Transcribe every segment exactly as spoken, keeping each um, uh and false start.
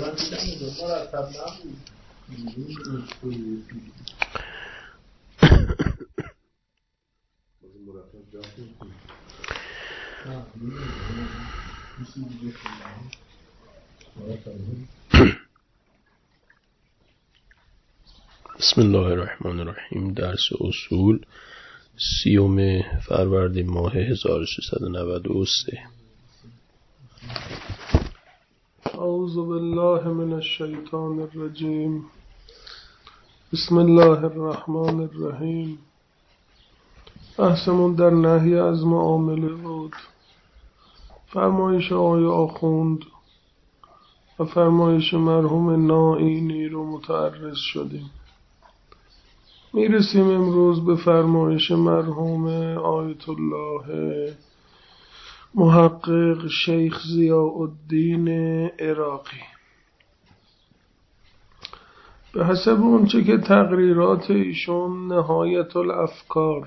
بسم الله الرحمن الرحیم. درس اصول سیوم فروردین ماه هزار و سیصد و نود و سه. اعوذ بالله من الشیطان الرجیم. بسم الله الرحمن الرحیم. بحثمون در نهی از معامله بود. فرمایش آقای آخوند و فرمایش مرحوم نائینی رو متعرض شدیم. میرسیم امروز به فرمایش مرحوم آیت الله محقق شیخ ضیاءالدین عراقی. به حسب اونچه که تقریرات ایشون نهایت الافکار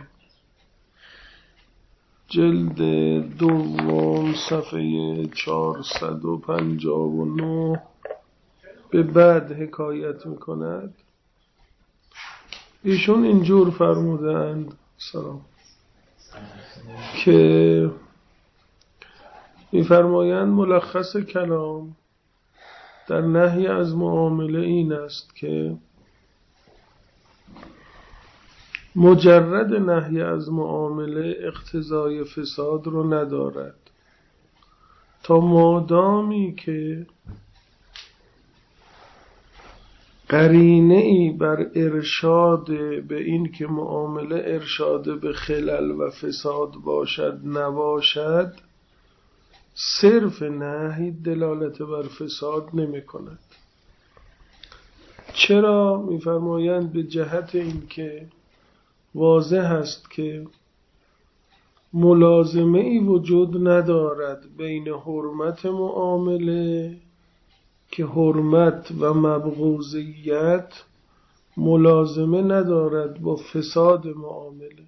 جلد دوم صفحه چهارصد و پنجاه و نه به بعد حکایت میکند. ایشون اینجور فرمودند سلام که میفرمایند ملخص کلام در نهی از معامله این است که مجرد نهی از معامله اقتضای فساد رو ندارد تا مادامی که قرینه ای بر ارشاد به این که معامله ارشاد به خلل و فساد باشد نباشد، صرف نهی دلالت بر فساد نمی کند. چرا؟ می‌فرمایند به جهت این که واضح است که ملازمه ای وجود ندارد بین حرمت معامله که حرمت و مبغوضیت ملازمه ندارد با فساد معامله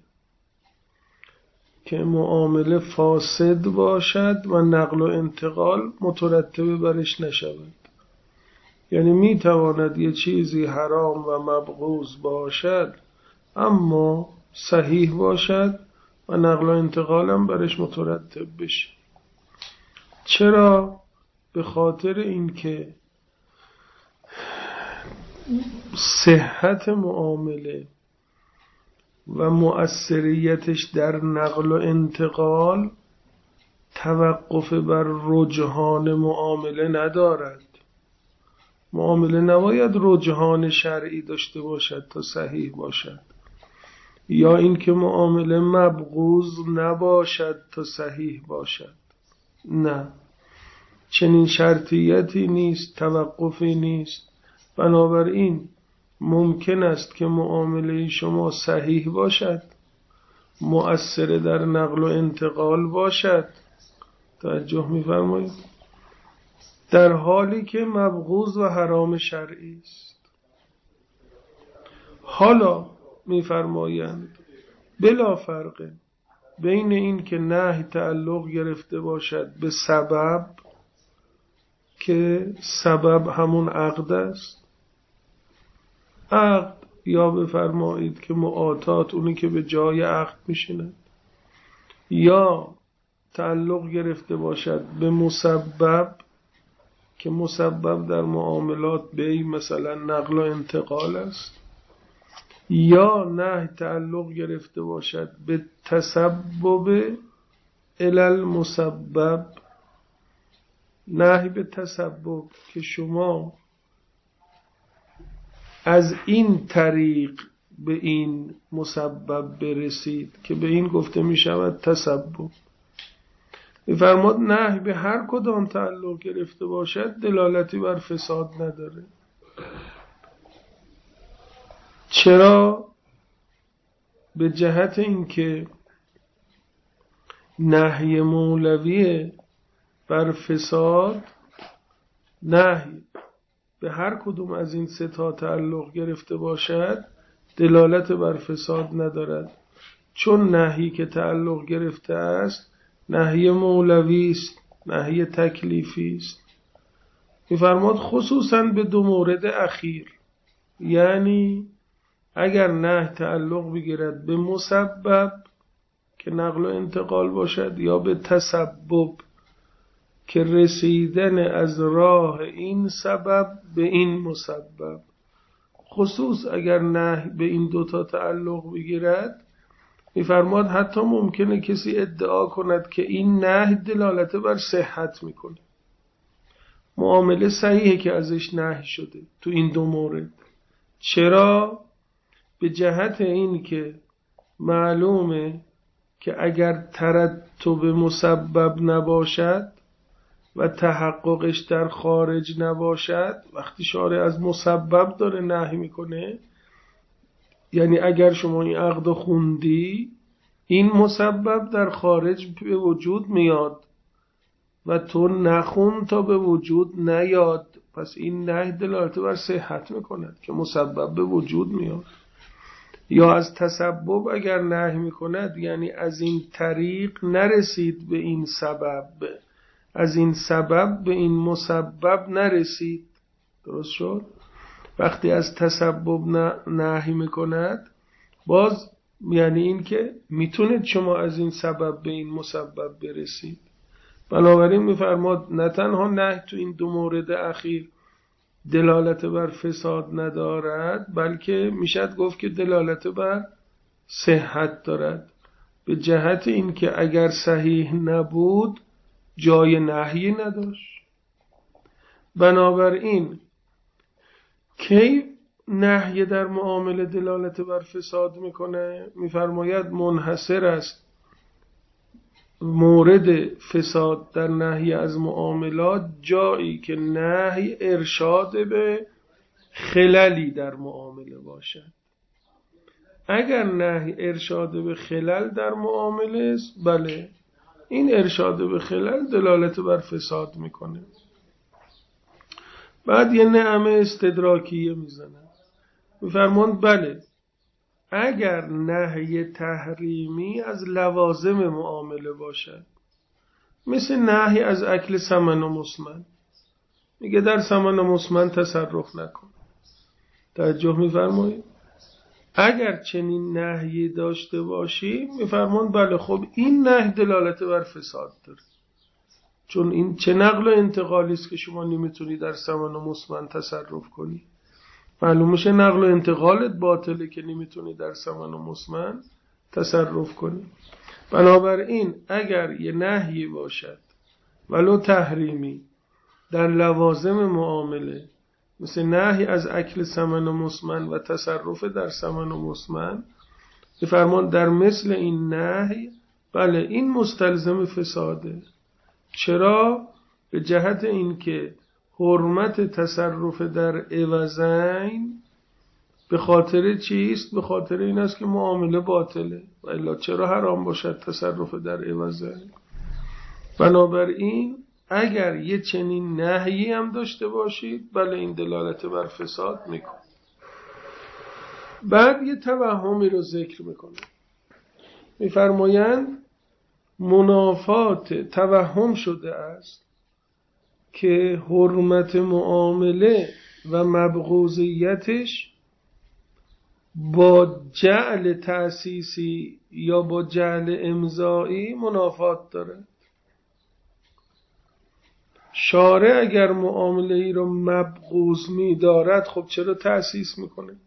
که معامله فاسد باشد و نقل و انتقال مترتب برش نشود. یعنی می تواند یه چیزی حرام و مبغوض باشد اما صحیح باشد و نقل و انتقال هم برش مترتب بشه. چرا؟ به خاطر اینکه صحت معامله و مؤثریتش در نقل و انتقال توقف بر رجحان معامله ندارد. معامله نباید رجحان شرعی داشته باشد تا صحیح باشد، یا اینکه معامله مبغوض نباشد تا صحیح باشد. نه، چنین شرطیتی نیست، توقفی نیست. بنابراین ممکن است که معامله شما صحیح باشد، مؤثر در نقل و انتقال باشد، توجه می‌فرمایید، در حالی که مبغوض و حرام شرعی است. حالا می‌فرمایند بلا فرق بین این که نهی تعلق گرفته باشد به سبب که سبب همون عقد است، عقد، یا بفرمایید که معاطات اونی که به جای عقد میشیند، یا تعلق گرفته باشد به مسبب که مسبب در معاملات بی مثلا نقل و انتقال است، یا نه تعلق گرفته باشد به تسبب علل مسبب، نهی به تسبب که شما از این طریق به این مسبب برسید که به این گفته می شود تسبب. می‌فرماد نهی به هر کدام تعلق گرفته باشد دلالتی بر فساد نداره. چرا؟ به جهت اینکه نهی مولوی بر فساد، نهی به هر کدوم از این سه تا تعلق گرفته باشد دلالت بر فساد ندارد، چون نهی که تعلق گرفته است نهی مولوی است، نهی تکلیفی است میفرماد خصوصا به دو مورد اخیر، یعنی اگر نهی تعلق بگیرد به مسبب که نقل و انتقال باشد یا به تسبب که رسیدن از راه این سبب به این مسبب، خصوص اگر نهی به این دوتا تعلق بگیرد، میفرماد حتی ممکنه کسی ادعا کند که این نهی دلالت بر صحت میکنه، معامله صحیحه که ازش نهی شده تو این دو مورد. چرا؟ به جهت این که معلومه که اگر ترتب مسبب نباشد و تحققش در خارج نباشد، وقتی شارع از مسبب داره نهی میکنه، یعنی اگر شما این عقد خوندی این مسبب در خارج به وجود میاد و تو نخون تا به وجود نیاد، پس این نهی دلالت بر صحت میکند که مسبب به وجود میاد. یا از تسبب اگر نهی میکند، یعنی از این طریق نرسید به این سبب، از این سبب به این مسبب نرسید. درست شد؟ وقتی از تسبب نهی میکند، باز یعنی این که میتونید شما از این سبب به این مسبب برسید. بنابراین میفرماد نه تنها نهی تو این دو مورد اخیر دلالت بر فساد ندارد، بلکه میشد گفت که دلالت بر صحت دارد، به جهت این که اگر صحیح نبود جای نهی نداشت. بنابراین کی نهی در معامله دلالت بر فساد میکنه؟ میفرماید منحصر است مورد فساد در نهی از معاملات جایی که نهی ارشاد به خللی در معامله باشد. اگر نهی ارشاد به خلل در معامله است، بله این ارشاد به خلل دلالت بر فساد میکنه. بعد یه نعمه استدراکیه میزنه، میفرماند بله اگر نهی تحریمی از لوازم معامله باشد، مثل نهی از اکل ثمن و مسمن، میگه در ثمن و مسمن تصرف نکن. توجه میفرمایید؟ اگر چنین نهی داشته باشی، میفرماند بله خب این نهی دلالت بر فساد داره، چون این چه نقل و انتقالی است که شما نمیتونی در ثمن و مسمن تصرف کنی. معلوم میشه نقل و انتقالت باطله که نمیتونی در ثمن و مسمن تصرف کنی. بنابراین اگر یه نهی باشد ولو تحریمی در لوازم معامله، مثل نهی از اکل ثمن و مسمن و تصرف در ثمن و مسمن، بفرمان در مثل این نهی بله این مستلزم فساده. چرا؟ به جهت این که حرمت تصرف در عوضین به خاطر چیست؟ به خاطر این است که معامله باطله، و الا چرا حرام باشد تصرف در عوضین؟ بنابراین اگر یه چنین نهی هم داشته باشید، بله این دلالت بر فساد میکنه. بعد یه توهمی رو ذکر میکنه، میفرمایند منافات توهم شده است که حرمت معامله و مبغوضیتش با جعل تأسیسی یا با جعل امضایی منافات داره. شارع اگر معامله ای رو مبغوض می دارد، خب چرا تأسیس میکنه؟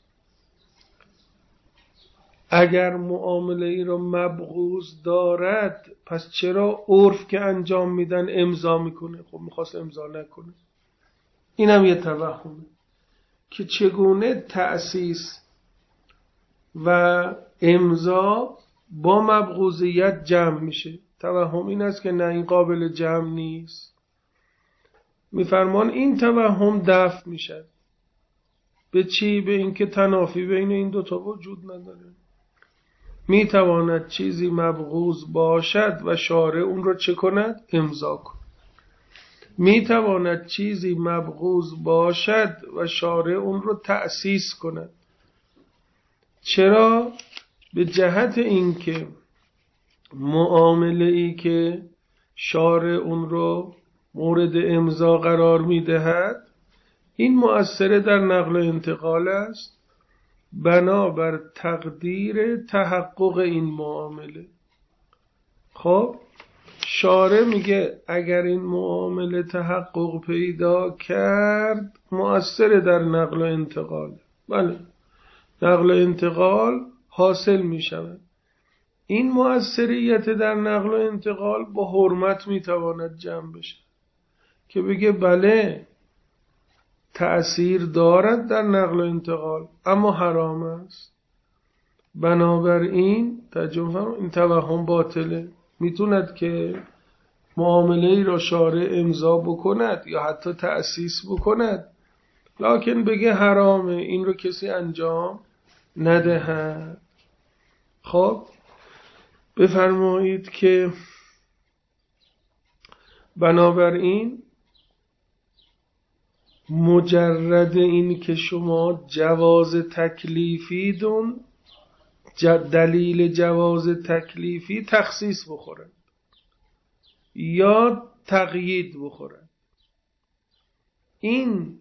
اگر معامله ای رو مبغوض دارد، پس چرا عرف که انجام میدن امضا میکنه؟ خب میخواست امضا نکنه. این هم یه توهمه که چگونه تأسیس و امضا با مبغوضیت جمع میشه. توهم این است که نه این قابل جمع نیست. میفرمان این توهم دفع میشه. به چی؟ به اینکه تنافی بین این دوتا وجود نداره. میتواند چیزی مبغوض باشد و شارع اون رو چه کند؟ امضا کند. میتواند چیزی مبغوض باشد و شارع اون رو تأسیس کند. چرا؟ به جهت اینکه معامله ای که شارع اون رو مورد امضا قرار میدهد، این مؤثر در نقل و انتقال است بنابر تقدیر تحقق این معامله. خب شارع میگه اگر این معامله تحقق پیدا کرد مؤثر در نقل و انتقال. بله، نقل و انتقال حاصل میشود. این مؤثریت در نقل و انتقال با حرمت میتواند جمع بشه که بگه بله تأثیر دارد در نقل و انتقال اما حرام است. بنابراین ترجمه این توهم باطله. میتوند که معامله ای را شارع امضا بکند یا حتی تأسیس بکند، لکن بگه حرامه، این رو کسی انجام ندهد. خب بفرمایید که بنابراین مجرد این که شما جواز تکلیفی دون دلیل جواز تکلیفی تخصیص بخورن یا تقیید بخورن، این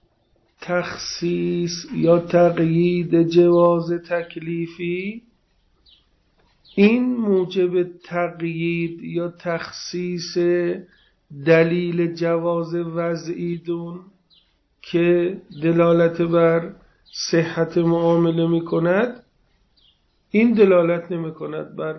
تخصیص یا تقیید جواز تکلیفی این موجب تقیید یا تخصیص دلیل جواز وضعی دون که دلالت بر صحت معامله می کند، این دلالت نمی کند بر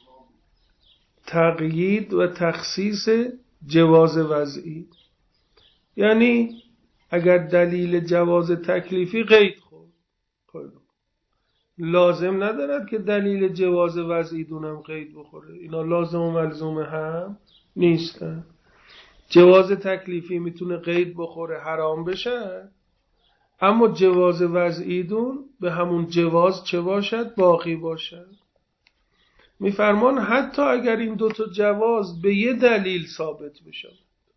تقیید و تخصیص جواز وضعی. یعنی اگر دلیل جواز تکلیفی قید خورد، لازم ندارد که دلیل جواز وضعی دونم قید بخوره. اینا لازم و ملزوم هم نیستن. جواز تکلیفی میتونه قید بخوره حرام بشه، اما جواز وضعی دون به همون جواز چه باشد؟ باقی باشد. میفرمان حتی اگر این دوتا جواز به یه دلیل ثابت بشه،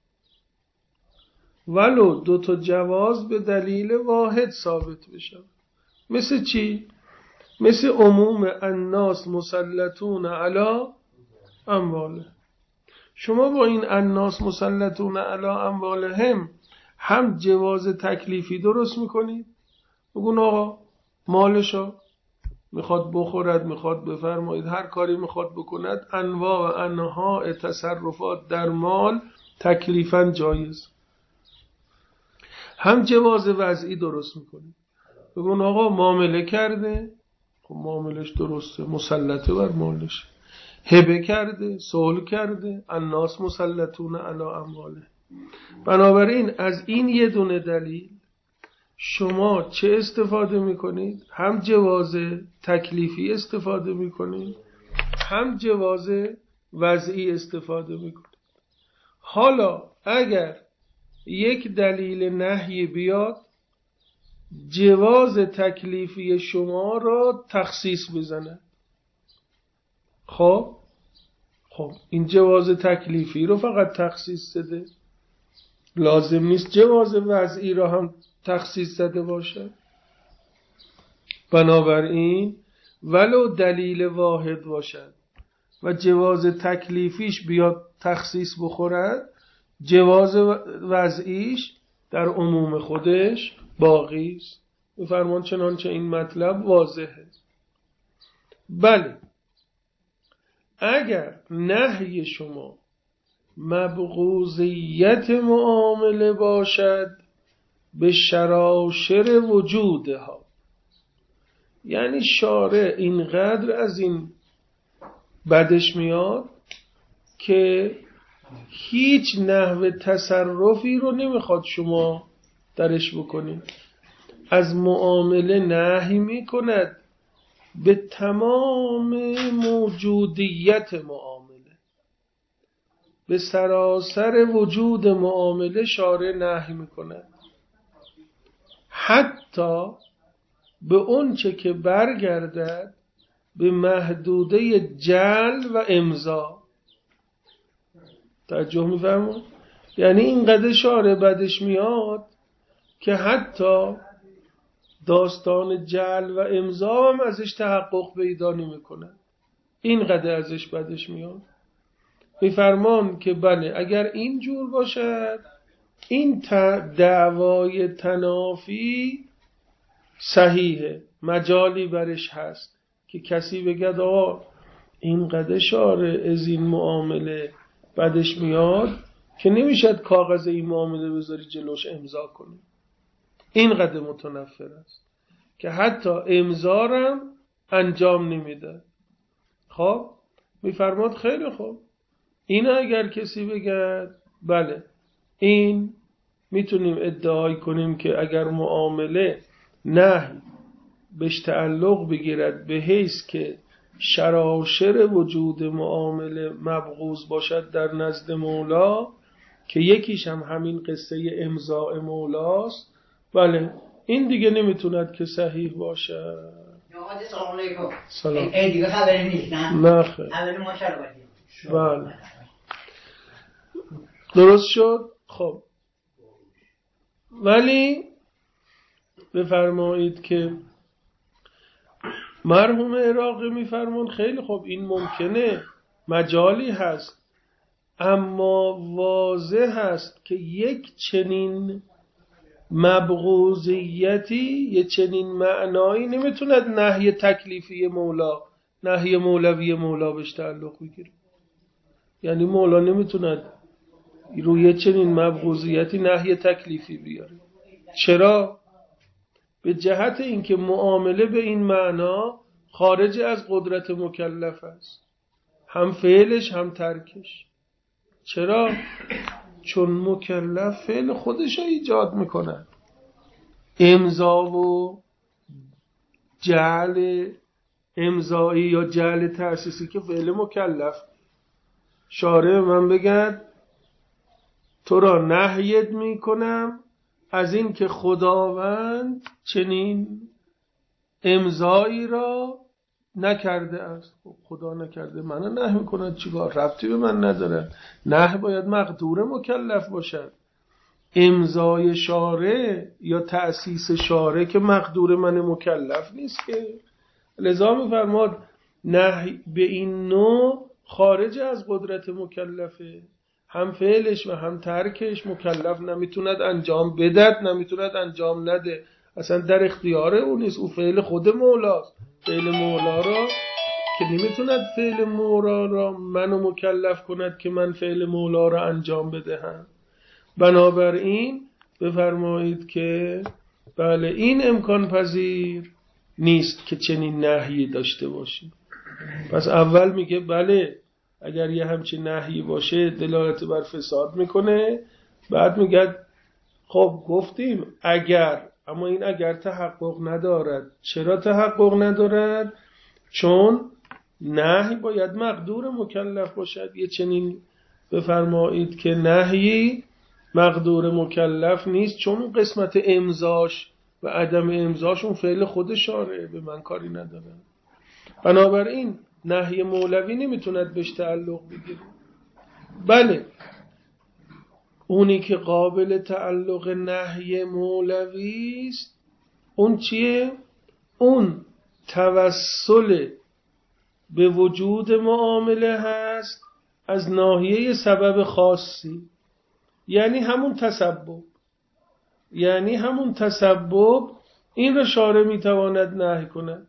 ولو دوتا جواز به دلیل واحد ثابت بشه. مثل چی؟ مثل عموم الناس مسلطون علی امواله. شما با این الناس مسلطون علی اموالهم هم جواز تکلیفی درست میکنید، بگون آقا مالشو میخواد بخورد، میخواد بفرمایید هر کاری میخواد بکند، انواع و انواع تصرفات در مال تکلیفاً جایز. هم جواز وضعی درست میکنید، بگون آقا معامله کرده، خب معاملش درسته، مسلطه بر مالش. هبه کرده، صلح کرده، الناس مسلطون علی امواله. بنابراین از این یه دونه دلیل شما چه استفاده میکنید؟ هم جواز تکلیفی استفاده میکنید، هم جواز وضعی استفاده میکنید. حالا اگر یک دلیل نهی بیاد جواز تکلیفی شما را تخصیص بزنه، خب خب این جواز تکلیفی رو فقط تخصیص زده، لازم نیست جواز وضعی را هم تخصیص زده باشه. بنابراین ولو دلیل واحد باشد و جواز تکلیفیش بیاد تخصیص بخورد، جواز وضعیش در عموم خودش باقی است. می‌فرمان چنانچه این مطلب واضحه. بله اگر نهی شما مبغوضیت معامله باشد به شراشر وجودها، یعنی شارع اینقدر از این بدش میاد که هیچ نحو تصرفی رو نمیخواد شما درش بکنید، از معامله نهی میکند به تمام موجودیت معامله، به سراسر وجود معامله شارع نهی میکند، حتی به اون چه که برگردد به محدوده جعل و امضا. توجه میفرمون؟ یعنی اینقدر شارع بدش میاد که حتی داستان جعل و امضا هم ازش تحقق پیدا نمیکنه، اینقدر ازش بدش میاد. میفرمان که بله اگر این جور باشد این دعوای تنافی صحیحه، مجالی برش هست که کسی بگد آقا این قدر شارع از این معامله بعدش میاد که نمیشد کاغذ این معامله بذاری جلوش امضا کنی، این قدر متنفر است که حتی امضارم انجام نمیده. خب میفرماد خیلی خوب، این اگر کسی بگد بله این میتونیم ادعای کنیم که اگر معامله نهی بهش تعلق بگیرد به حیث که شراشر وجود معامله مبغوض باشد در نزد مولا که یکیش هم همین قصه امضاء مولاست، بله این دیگه نمیتوند که صحیح باشه. سلام علیکم. سلام. این دیگه خبری نیست نه؟ نه خیر. اول ما شروع کنیم. بله درست شد. خب ولی بفرمایید که مرحوم عراقی میفرمون خیلی خوب این ممکنه مجالی هست، اما واضح هست که یک چنین مبغوضیتی، یک چنین معنایی نمیتوند نهی تکلیفی مولا، نهی مولوی مولا بهش تعلق بگیره. یعنی مولا نمیتوند روی چنین مبغوضیتی نهی تکلیفی بیاره. چرا؟ به جهت اینکه معامله به این معنا خارج از قدرت مکلف است، هم فعلش هم ترکش. چرا؟ چون مکلف فعل خودش رو ایجاد میکنه، امضا و جعل امضایی یا جعل تأسیسی که فعل مکلف. شارع من بگد تو را نهیت میکنم از این که خداوند چنین امضایی را نکرده است. خدا نکرده، من نه میکند چیکار؟ ربطی به من نداره. نه باید مقدور مکلف باشد. امضای شارع یا تأسیس شارع که مقدور من مکلف نیست که. لذا میفرماد نه به این نوع خارج از قدرت مکلفه، هم فعلش و هم ترکش مکلف نمیتوند انجام بدد، نمیتوند انجام نده، اصلا در اختیار او نیست. او فعل خود مولاست. فعل مولا را که نمیتوند فعل مولا را منو مکلف کند که من فعل مولا را انجام بدهم. بنابراین بفرمایید که بله این امکان پذیر نیست که چنین نهی داشته باشیم. پس اول میگه بله اگر یه همچین نهی باشه دلالت بر فساد میکنه، بعد میگه خب گفتیم اگر، اما این اگر تحقق ندارد. چرا تحقق ندارد؟ چون نهی باید مقدور مکلف باشد. یه چنین بفرمایید که نهی مقدور مکلف نیست، چون قسمت امضاش و عدم امضاشون فعل خود شارعه، به من کاری نداره. بنابراین نهی مولوی نمیتوند بهش تعلق بگیره. بله اونی که قابل تعلق نهی مولوی است اون چیه؟ اون توسل به وجود معامله هست از ناحیه سبب خاصی، یعنی همون تسبب. یعنی همون تسبب این را شارع میتواند نهی کند.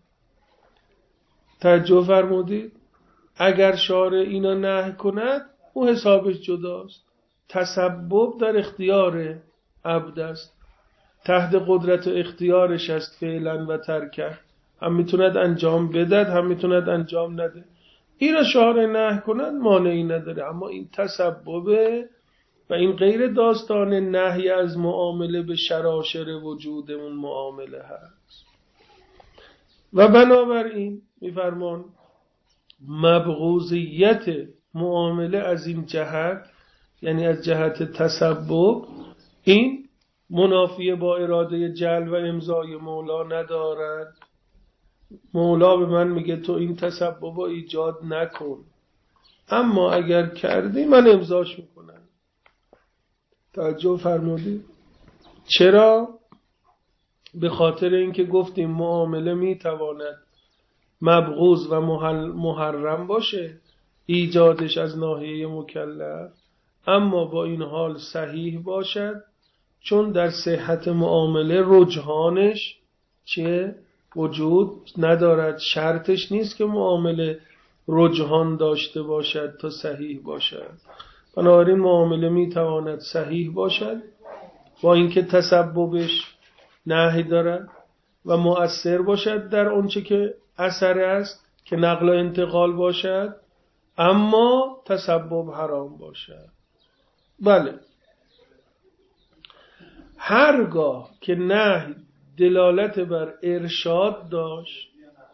توجه فرمودید؟ اگر شارع اینا نهی کند او حسابش جداست. تسبب در اختیار عبد است، تحت قدرت و اختیارش است فعلا و ترکه، هم میتوند انجام بدد هم میتوند انجام نده. این را شارع نهی کند مانعی نداره، اما این تسببه و این غیر داستان نهی از معامله به شراشر وجود اون معامله هست. و بنابراین میفرمان مبغوضیت معامله از این جهت، یعنی از جهت تسبب، این منافیه با اراده جعل و امضای مولا ندارد. مولا به من میگه تو این تسبب رو ایجاد نکن، اما اگر کردی من امضاش میکنم. توجه فرمودید؟ چرا؟ به خاطر اینکه گفتیم معامله میتواند مبغوض و محرم باشه، ایجادش از ناحیه مکلف، اما با این حال صحیح باشد، چون در صحت معامله رجحانش چه وجود ندارد. شرطش نیست که معامله رجحان داشته باشد تا صحیح باشد. بنابراین معامله میتواند صحیح باشد با اینکه تسببش نهی دارد و مؤثر باشد در آنچه که اثر است که نقل و انتقال باشد، اما تسبب حرام باشد. بله، هرگاه که نهی دلالت بر ارشاد داشت،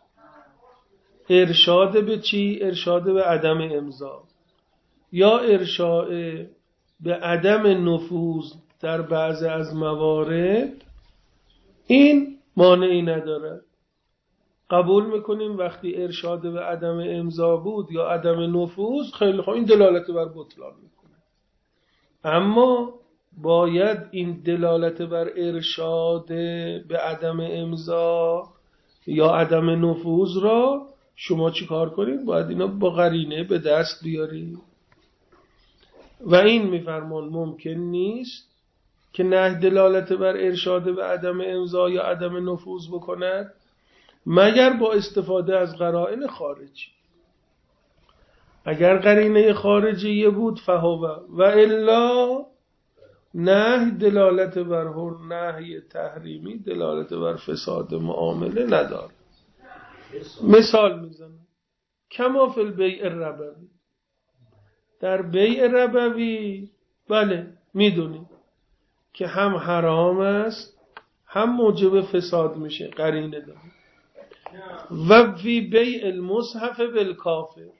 ارشاد به چی؟ ارشاد به عدم امضا یا ارشاد به عدم نفوذ در بعض از موارد، این مانعی ندارد. قبول میکنیم وقتی ارشاد به عدم امضا بود یا عدم نفوذ، خیلی خوب، این دلالت بر بطلان میکنه. اما باید این دلالت بر ارشاد به عدم امضا یا عدم نفوذ را شما چی کار کنید؟ باید اینا با قرینه به دست بیارید. و این میفرمان ممکن نیست که نه دلالت بر ارشاد به عدم امضا یا عدم نفوذ بکند مگر با استفاده از قرائن خارجی. اگر قرینه خارجی بود فهو و الا نه دلالت بر هر نهی تحریمی دلالت بر فساد معامله نداره. مثال میزنم، کما فی البیع الربوی، در بیع ربوی بله میدونید که هم حرام است هم موجب فساد میشه، قرینه داره. و فی بیع المصحف بالکافر،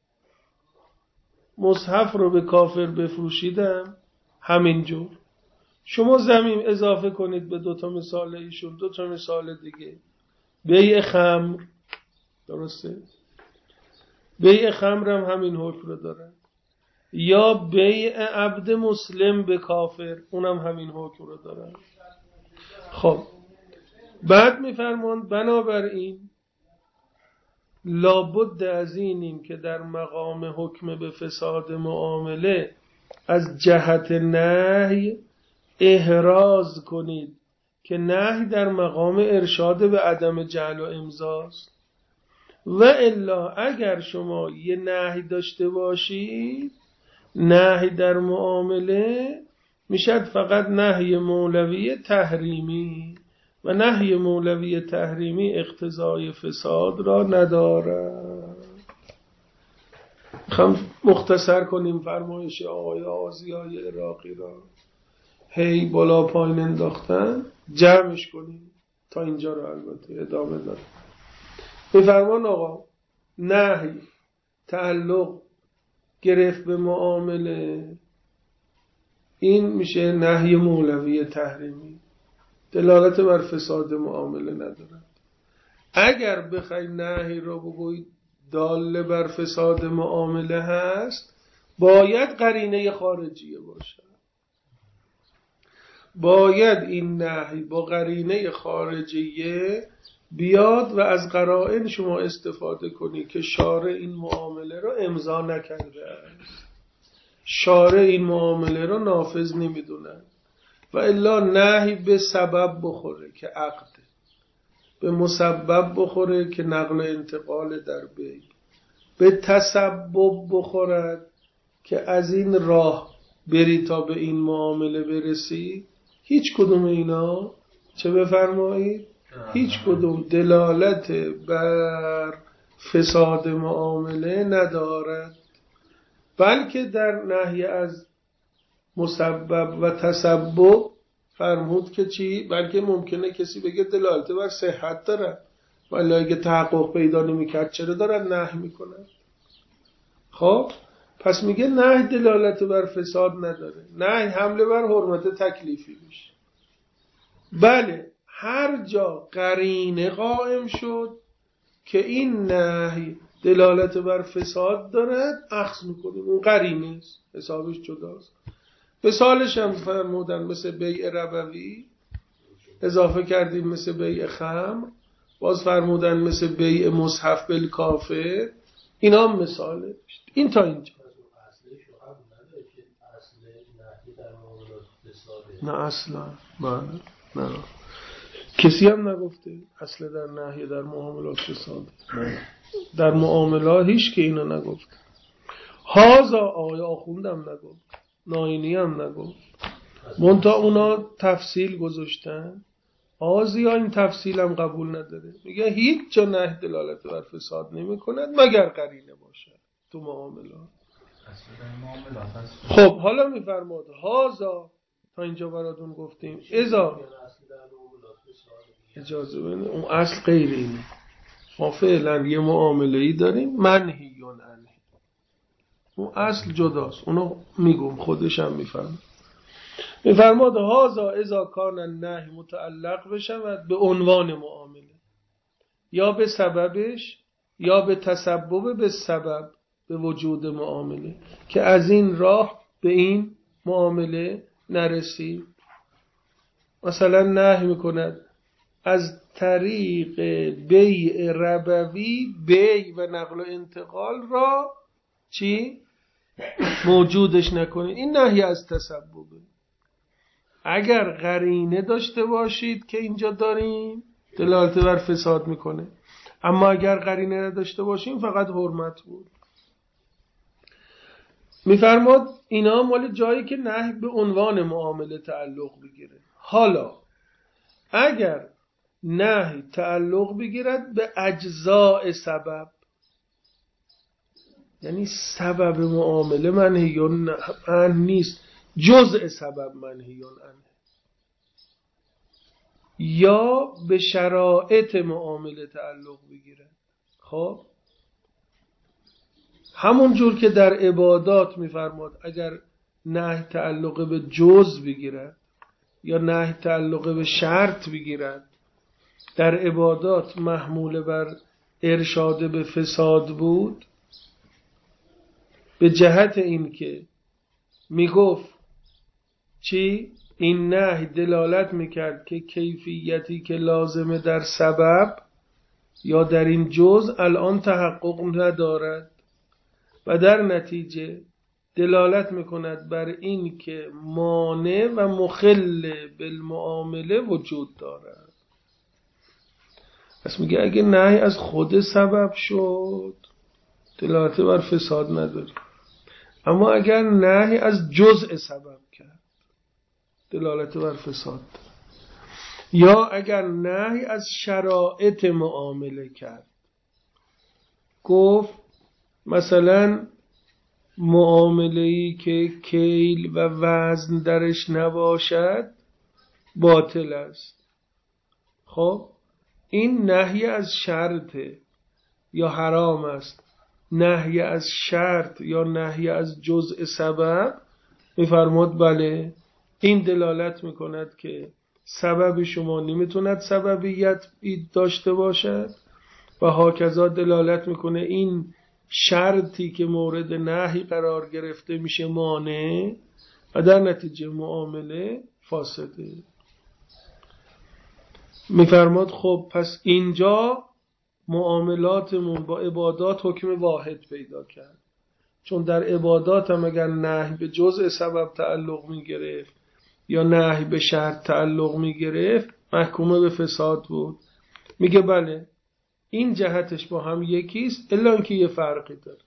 مصحف رو به کافر بفروشیدم همینجور. شما زمین اضافه کنید به دوتا مثال ایشون، دوتا مثال دیگه. بیع خمر، درسته؟ بیع خمر هم همین حکم رو داره. یا بیع عبد مسلم به کافر، اونم همین حکم رو داره. خب بعد میفرمان بنابراین لابد از اینیم که در مقام حکم به فساد معامله از جهت نهی احراز کنید که نهی در مقام ارشاد به عدم جعل و امضاست. و الا اگر شما یه نهی داشته باشید، نهی در معامله میشد فقط نهی مولوی تحریمی و نهی مولوی تحریمی اقتضای فساد را ندارد. خم مختصر کنیم فرمایش آقای آذیای عراقی را، هی بالا پایین انداختن، جمعش کنیم تا اینجا را البته ادامه داریم. بفرمان آقا نهی تعلق گرفت به معامله، این میشه نهی مولوی تحریمی، دلالت بر فساد معامله ندارد. اگر بخوای نهی رو بگوید دال بر فساد معامله هست، باید قرینه خارجیه باشه. باید این نهی با قرینه خارجیه بیاد و از قرائن شما استفاده کنی که شارع این معامله رو امضا نکرده است، شارع این معامله رو نافذ نمیدونه. و الا نهی به سبب بخوره که عقده، به مسبب بخوره که نقل و انتقال در بیع، به تسبب بخورد که از این راه بری تا به این معامله برسی، هیچ کدوم اینا چه بفرمایید؟ هیچ کدوم دلالت بر فساد معامله ندارد، بلکه در نهی از مسبب و تسبب فرمود که چی؟ بلکه ممکنه کسی بگه دلالت بر صحت داره، ولی اگه تحقق پیدا نمی‌کرد چرا دارن نهی میکنن؟ خب پس میگه نهی دلالت بر فساد نداره، نهی حمله بر حرمت تکلیفی میشه. بله هر جا قرینه قائم شد که این نهی دلالت بر فساد دارد، اخذ میکنیم، اون قرینه است، حسابش جداست. مثالش هم فرمودن مثل بیع ربوی، اضافه کردیم مثل بیع خمر، باز فرمودن مثل بیع مصحف بالکافر، اینا هم مثاله. این تا اینجا. نه اصلا بله نه کسی هم نگفته اصل در نهی در معاملات فساد. در معاملات هیچ که اینو نگفت. هازا آیا آخوندم نگفت، ناینی هم نگفت، منتها اونا تفصیل گذاشتن. آزیا این تفصیل هم قبول نداره، میگه هیچ جا نه دلالت بر فساد نمی کند مگر قرینه باشه تو معاملات. خب حالا میفرماد هازا تا اینجا براتون گفتیم ازا اجازه بینه اون اصل غیر اینه. ما فعلا یه معامله ای داریم منهیون عنه، اون اصل جداست، اونو میگم خودش هم میفرم. میفرماد هازا ازا کان النهی متعلق بشود به عنوان معامله یا به سببش یا به تسبب به سبب به وجود معامله که از این راه به این معامله نرسید. مثلا نهی میکند از طریق بیع ربوی بیع و نقل و انتقال را چی؟ موجودش نکنید. این نهی از تسببه. اگر قرینه داشته باشید که اینجا داریم دلالت بر فساد میکنه، اما اگر قرینه نداشته باشیم فقط حرمت بود. میفرماد اینا مال جایی که نهی به عنوان معامله تعلق بگیره. حالا اگر نهی تعلق بگیرد به اجزاء سبب، یعنی سبب معامله منهیون عنه نیست، جزء سبب منهیون عنه، یا به شرایط معامله تعلق بگیرد. خب همون جور که در عبادات میفرماد اگر نهی تعلق به جزء بگیرد یا نهی تعلق به شرط بگیرد، در عبادات محمول بر ارشاد به فساد بود، به جهت این که میگفت چی؟ این نهی دلالت میکرد که کیفیتی که لازمه در سبب یا در این جزء الان تحقق ندارد و در نتیجه دلالت میکند بر این که مانع و مخل بالمعامله وجود دارد. پس میگه اگه نهی از خود سبب شد دلالت بر فساد نداره، اما اگر نهی از جزء سبب کرد دلالت بر فساد داره. یا اگر نهی از شرایط معامله کرد، گفت مثلا معامله‌ای که کیل و وزن درش نباشد باطل است. خب این نهی از شرط یا حرام است. نهی از شرط یا نهی از جزء سبب میفرماد بله این دلالت میکند که سبب شما نمیتوند سببیت داشته باشد و هاکذا دلالت میکنه این شرطی که مورد نهی قرار گرفته میشه مانع و در نتیجه معامله فاسده. میفرماد خب پس اینجا معاملاتمون با عبادات حکم واحد پیدا کرد، چون در عبادات هم اگر نهی به جزء سبب تعلق میگرفت یا نهی به شرط تعلق میگرفت محکومه به فساد بود. میگه بله این جهتش با هم یکیست الا اینکه یه فرقی داره.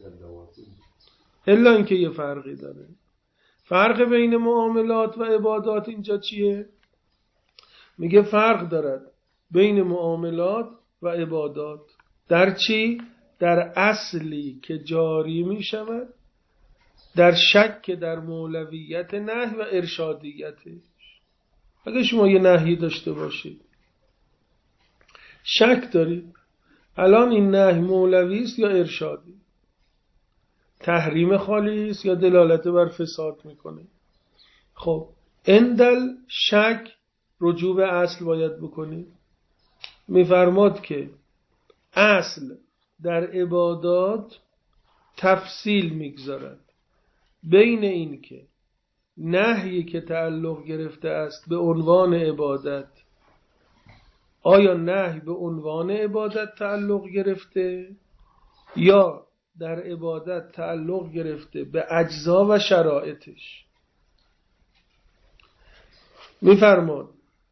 الا اینکه یه فرقی داره. فرق بین معاملات و عبادات اینجا چیه؟ میگه فرق دارد بین معاملات و عبادات در چی؟ در اصلی که جاری می شود، در شک در مولویت نهی و ارشادیتش. اگه شما یه نهی داشته باشید شک دارید الان این نهی مولوی است یا ارشادی، تحریم خالی است یا دلالت بر فساد میکنه، خب اندل شک رجوع به اصل باید بکنید. میفرماد که اصل در عبادات تفصیل میگذارد بین این که نهی که تعلق گرفته است به عنوان عبادت آیا نهی به عنوان عبادت تعلق گرفته یا در عبادت تعلق گرفته به اجزا و شرایطش. میفرماد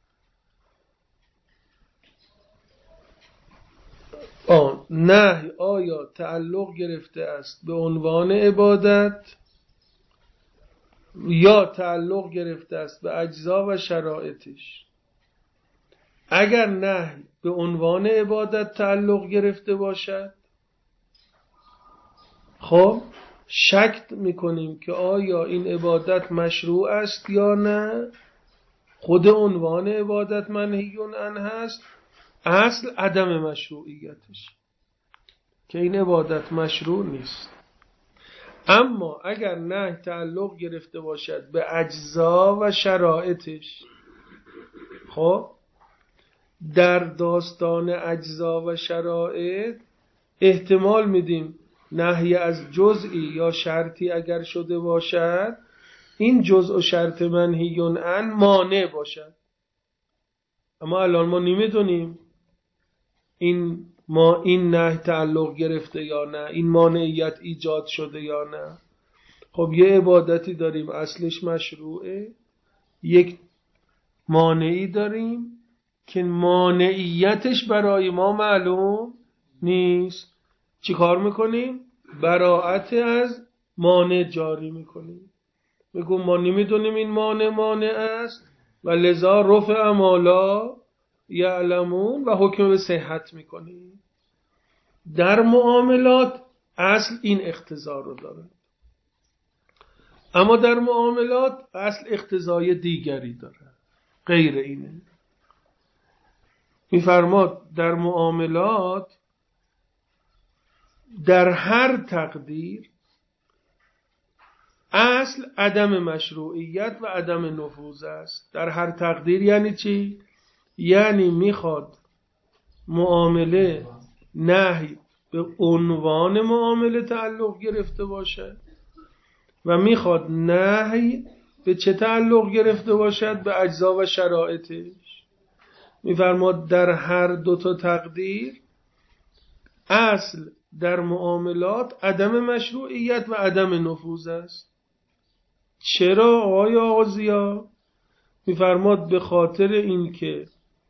آن نهی آیا تعلق گرفته است به عنوان عبادت یا تعلق گرفته است به اجزا و شرایطش. اگر نهی به عنوان عبادت تعلق گرفته باشد، خب شک میکنیم که آیا این عبادت مشروع است یا نه. خود عنوان عبادت منهی عنه هست، اصل عدم مشروعیتش که این عبادت مشروع نیست. اما اگر نه تعلق گرفته باشد به اجزا و شرایطش، خب در داستان اجزا و شرایط احتمال میدیم نهی از جزئی یا شرطی اگر شده باشد، این جزء و شرط منهی عنه مانع باشد. اما الان ما نمیدونیم این ما این نهی تعلق گرفته یا نه، این مانعیت ایجاد شده یا نه. خب یه عبادتی داریم اصلش مشروعه، یک مانعی داریم که مانعیتش برای ما معلوم نیست. چی کار میکنیم؟ براءت از مانع جاری میکنیم. میگم ما نمیدونیم این مانع مانع است و لذا رفع مالا یعلمون و حکم به صحت میکنیم. در معاملات اصل این اقتضا رو داره، اما در معاملات اصل اقتضای دیگری داره، غیر اینه. میفرماد در معاملات در هر تقدیر اصل عدم مشروعیت و عدم نفوذ است. در هر تقدیر یعنی چی؟ یعنی میخواد معامله نهی به عنوان معامله تعلق گرفته باشه و میخواد نهی به چه تعلق گرفته باشد؟ به اجزا و شرایطش. میفرماد در هر دو تا تقدیر اصل در معاملات عدم مشروعیت و عدم نفوذ است. چرا آقای آغازیا؟ میفرماد به خاطر اینکه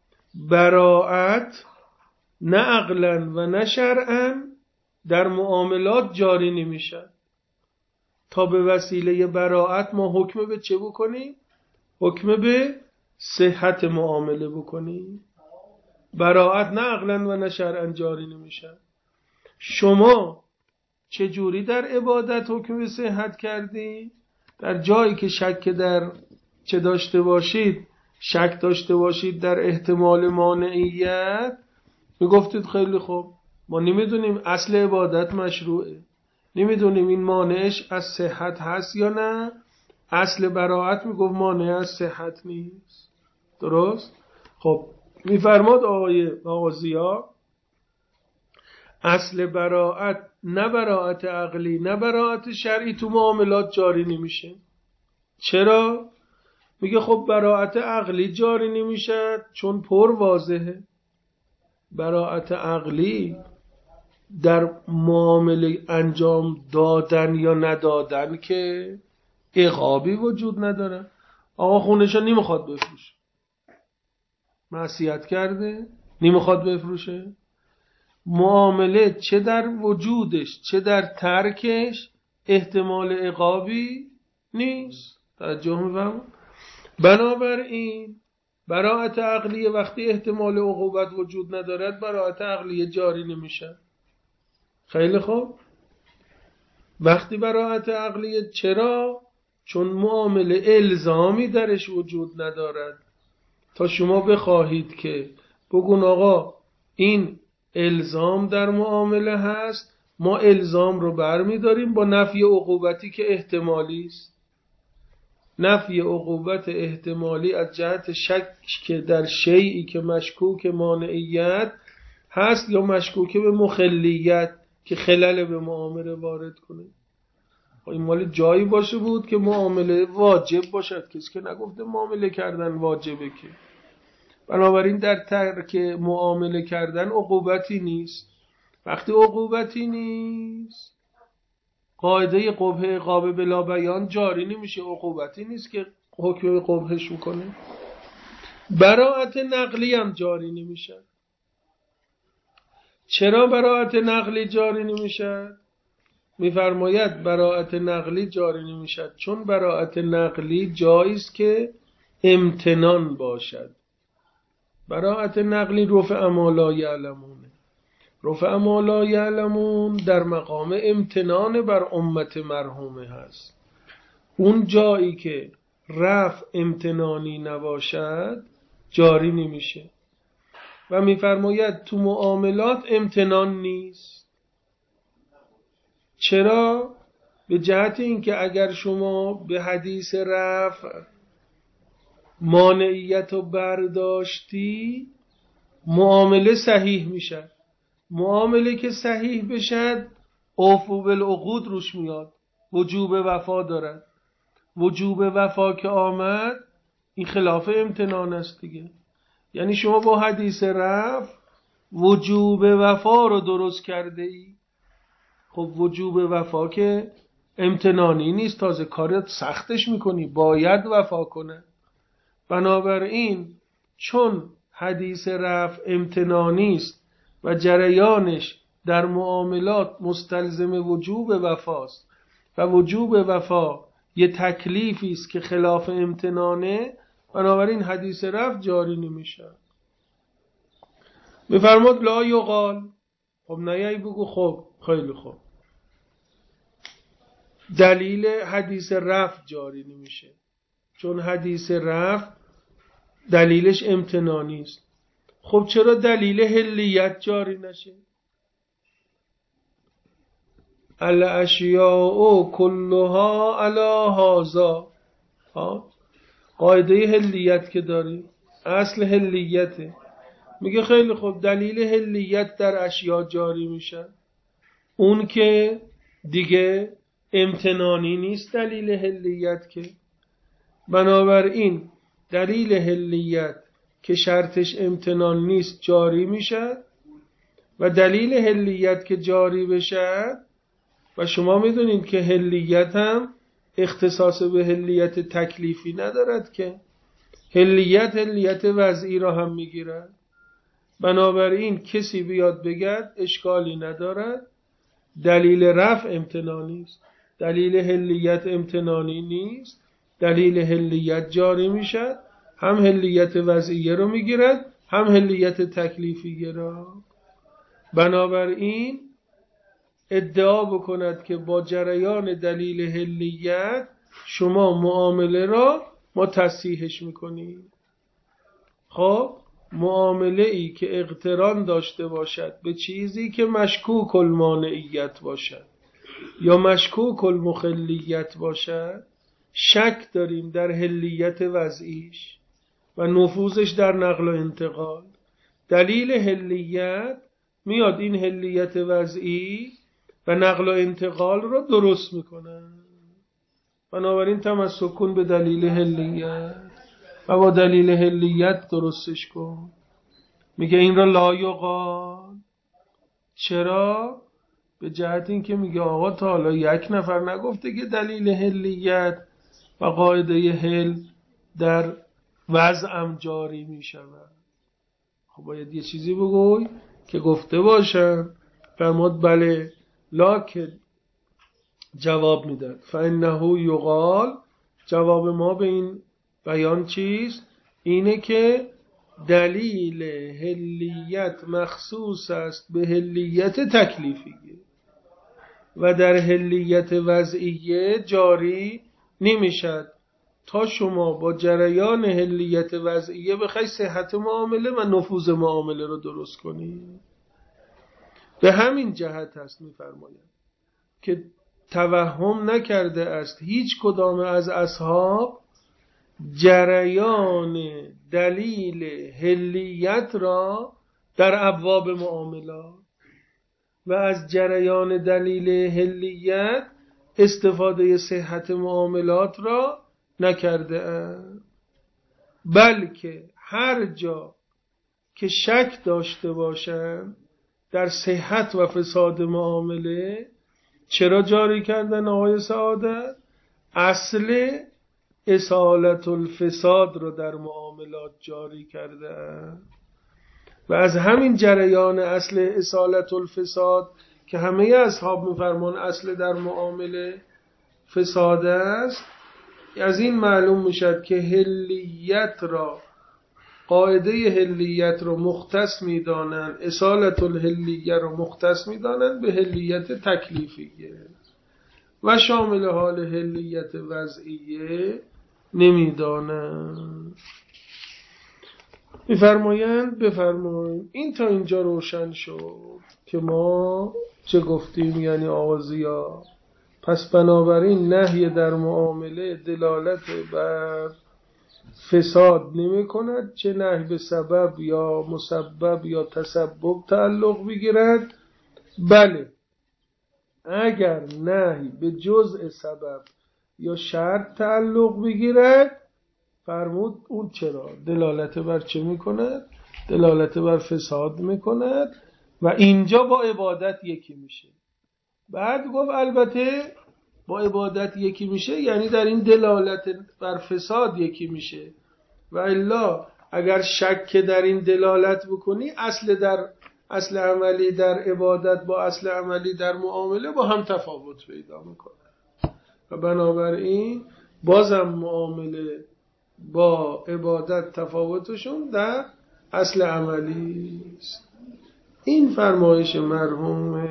براءت نه عقلاً و نه شرعاً در معاملات جاری نمیشه. تا به وسیله براءت ما حکم به چه بکنیم؟ حکم به صحت معامله بکنیم. براءت نه عقلاً و نه شرعاً جاری نمیشه. شما چجوری در عبادت حکم به صحت کردی؟ در جایی که شک در چه داشته باشید، شک داشته باشید در احتمال مانعیت، میگفتید خیلی خوب ما نمیدونیم اصل عبادت مشروعه، نمیدونیم این مانعش از صحت هست یا نه. اصل براءت میگفت مانع از صحت نیست. درست؟ خب میفرماد آقای مغازیا اصل براءت نه براءت عقلی نه براءت شرعی تو معاملات جاری نمیشه. چرا؟ میگه خب براءت عقلی جاری نمیشه چون پر واضحه. براءت عقلی در معامله انجام دادن یا ندادن که عقابی وجود نداره. آقا خونشو نمیخواد بفروشه، معصیت کرده، نمیخواد بفروشه. معامله چه در وجودش چه در ترکش احتمال عقابی نیست. توجه می‌فرمایید؟ بنابراین براءت عقلیه وقتی احتمال عقوبت وجود ندارد براءت عقلیه جاری نمیشه. خیلی خوب. وقتی براءت عقلیه چرا؟ چون معامله الزامی درش وجود ندارد تا شما بخواهید که بگون آقا این الزام در معامله هست، ما الزام رو برمی‌داریم با نفی عقوبتی که احتمالی است. نفی عقوبت احتمالی از جهت شک که در شیئی که مشکوک مانعیت هست یا مشکوک به مخلیت که خلل به معامله وارد کنه. این مال جایی باشه بود که معامله واجب باشد، کسی که نگفته معامله کردن واجبه که. بنابراین در ترک معامله کردن عقوبتی نیست. وقتی عقوبتی نیست، قاعده قبح عقاب بلا بیان جاری نمیشه. عقوبتی نیست که حکم قبحش میکنه. براءت نقلی هم جاری نمیشه. چرا براءت نقلی جاری نمیشه؟ میفرماید براءت نقلی جاری نمیشد چون براءت نقلی جایی است که امتنان باشد. براءت نقلی رفع ما لا یعلمونه. رفع ما لا یعلمون در مقام امتنان بر امت مرحومه هست. اون جایی که رفع امتنانی نباشد جاری نمیشه. و میفرماید تو معاملات امتنان نیست. چرا؟ به جهت اینکه اگر شما به حدیث رفع مانعیت رو برداشتی معامله صحیح میشه. معامله که صحیح بشد اوفوا بالعقود روش میاد، وجوب وفا دارد. وجوب وفا که آمد این خلاف امتنان است دیگه. یعنی شما با حدیث رفع وجوب وفا رو درست کرده ای. خب وجوب وفا که امتنانی نیست، تازه کارت سختش میکنی، باید وفا کنه. بنابراین چون حدیث رفع امتنانی است و جریانش در معاملات مستلزم وجوب وفاست و وجوب وفا یه تکلیفی است که خلاف امتنانه، بنابراین حدیث رفع جاری نمیشه. میفرماد لا یقال. خب نیایی بگو خب خیلی خوب دلیل حدیث رفع جاری نمیشه چون حدیث رفع دلیلش امتنانی است. خب چرا دلیل حلیت جاری نشه؟ الاشیاء کلها علی هذا. قاعده حلیت که داری، اصل حلیته. میگه خیلی خوب دلیل حلیت در اشیاء جاری میشه. اون که دیگه امتنانی نیست دلیل حلیت که. بنابراین دلیل حلیت که شرطش امتنان نیست جاری میشه و دلیل حلیت که جاری بشه، و شما میدونید که حلیت هم اختصاص به حلیت تکلیفی ندارد که حلیت حلیت وضعی را هم میگیرد. بنابراین کسی بیاد بگد اشکالی ندارد دلیل رفع امتنانی است، دلیل حلیت امتنانی نیست، دلیل حلیت جاری میشد، هم حلیت وضعیه رو میگیرد هم حلیت تکلیفیه را. بنابراین ادعا بکند که با جریان دلیل حلیت شما معامله را ما تصحیحش میکنیم. خب معامله ای که اقتران داشته باشد به چیزی که مشکوک المانعیت باشد یا مشکوک المخلیت باشد، شک داریم در حلیت وضعیش و نفوذش در نقل و انتقال. دلیل حلیت میاد این حلیت وضعی و نقل و انتقال رو درست میکنه. بنابراین تمسک کن به دلیل حلیت و با دلیل حلیت درستش کن. میگه این را لا یقال. چرا؟ به جهت این که میگه آقا تا حالا یک نفر نگفته که دلیل حلیت و قاعده حل در وضعم جاری میشود. خب باید یه چیزی بگوی که گفته باشن. فرمود بله، لکن جواب میدن فانه یقال. جواب ما به این بیان چیست؟ اینه که دلیل حلیت مخصوص است به حلیت تکلیفیه و در حلیت وضعیه جاری نمیشد تا شما با جریان حلیت وضعیه بخوای صحت معامله و نفوذ معامله رو درست کنی. به همین جهت هست میفرماید که توهم نکرده است هیچ کدام از اصحاب جریان دلیل حلیت را در ابواب معاملات و از جریان دلیل حلیت استفاده صحت معاملات را نکرده اند، بلکه هر جا که شک داشته باشند در صحت و فساد معامله چرا جاری کردن آقای سعادت؟ اصل اصالت الفساد رو در معاملات جاری کردن و از همین جریان اصل اصالت الفساد که همه اصحاب میفرمان اصل در معامله فساد است، از این معلوم میشد که حلیت را قاعده حلیت رو مختص میدانن، اصالت الحلیه رو مختص میدانن به حلیت تکلیفیه و شامل حال حلیت وضعیه نمیدانن. میفرمایند بفرمایند این تا اینجا روشن شد که ما چه گفتیم، یعنی آغازیا. پس بنابراین نهی در معامله دلالت بر فساد نمی کند، چه نهی به سبب یا مسبب یا تسبب تعلق بگیرد. بله اگر نهی به جزء سبب یا شرط تعلق بگیرد، فرمود اون چرا دلالت بر چه می کند؟ دلالت بر فساد می کند و اینجا با عبادت یکی میشه. بعد گفت البته با عبادت یکی میشه یعنی در این دلالت بر فساد یکی میشه، و الا اگر شک در این دلالت بکنی اصل در اصل عملی در عبادت با اصل عملی در معامله با هم تفاوت پیدا میکنه و بنابراین بازم معامله با عبادت تفاوتشون در اصل عملی است. این فرمایش مرحوم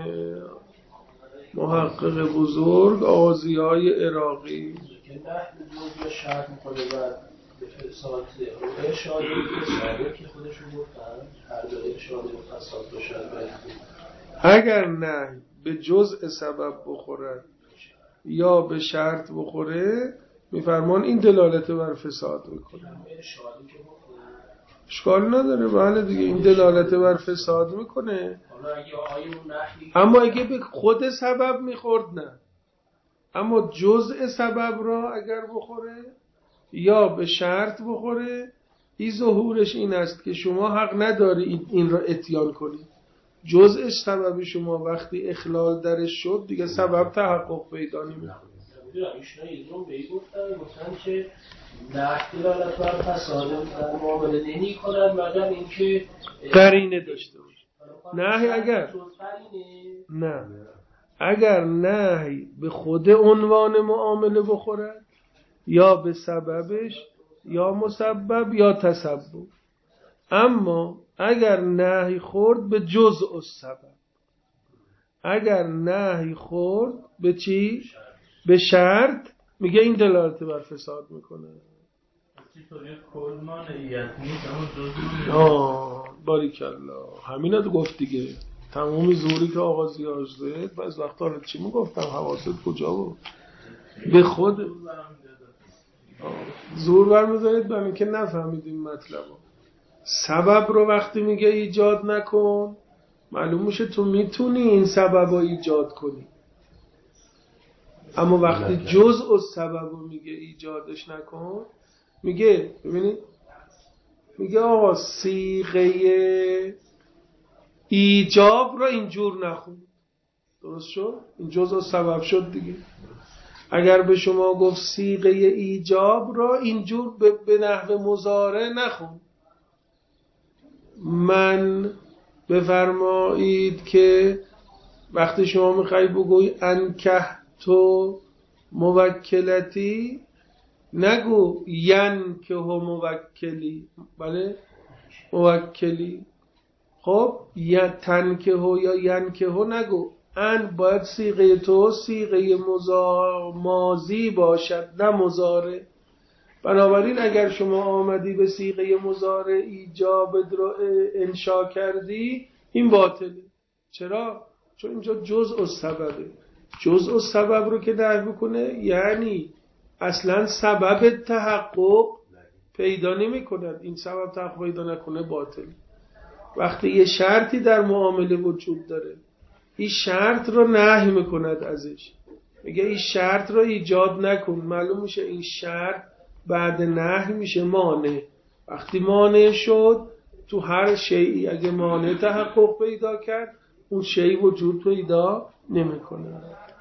محقق بزرگ آغازیای عراقی که نحن جزء شرط میکنه و فساد ارشاد فساده که خودشون گفتن هر دو ارشاد فساد باشد. اگر نه به جزء سبب بخورد یا به شرط بخوره میفرمان این دلالت بر فساد میکنه. اشکال نداره، بله دیگه این دلالت بر فساد میکنه. اما اگه به خود سبب میخورد نه، اما جزء سبب را اگر بخوره یا به شرط بخوره، این ظهورش این است که شما حق نداری این را اتیان کنید. جزء سبب شما وقتی اخلال درش شد دیگه سبب تحقق پیدا نمیکنه. ایشون ایزون به این گفتن گفتن که نه دلالت بر فساد در معامله نمی کنن مگر اینکه قرینه داشته باشه. نهی اگر نه اگر نهی به خود عنوان معامله بخورد یا به سببش یا مسبب یا تسبب، اما اگر نهی خورد به جزء السبب، اگر نهی خورد به چی؟ به شرط، میگه این دلالت بر فساد میکنه. آه باریکالله، همین رو گفت دیگه. تمامی زوری که آقا زیاج زد بعض وقتا رو چی میگفتم؟ حواست کجا بود؟ به خود زور برمی‌دارید برای اینکه نفهمیدیم مطلب. سبب رو وقتی میگه ایجاد نکن، معلوم میشه تو میتونی این سبب رو ایجاد کنی، اما وقتی جزء السبب رو میگه ایجادش نکن، میگه ببینید میگه آقا صیغه ایجاب رو اینجور نخون. درست شد؟ این جزء السبب شد دیگه. اگر به شما گفت صیغه ایجاب را اینجور به نحو مضارع نخون. من بفرمایید که وقتی شما میخوایی بگوی انکه تو موکلتی، نگو ین که هو موکلی، بله موکلی. خب یا تن که هو یا ین که هو نگو. ان باید صیغه تو صیغه ماضی باشد نه مضارع. بنابراین اگر شما آمدی به صیغه مضارع ایجاب رو انشا کردی، این باطله. چرا؟ چون اینجا جزء السببه. جزء السبب رو که نهی بکنه یعنی اصلا سبب تحقق پیدا نمی کند. این سبب تحقق پیدا نکنه باطل. وقتی یه شرطی در معامله وجود داره، این شرط رو نهی میکند ازش، میگه این شرط رو ایجاد نکن، معلوم میشه این شرط بعد نهی میشه مانع. وقتی مانع شد تو هر شیئی اگه مانع تحقق پیدا کرد، اون شی وجود پیدا نمیکنه.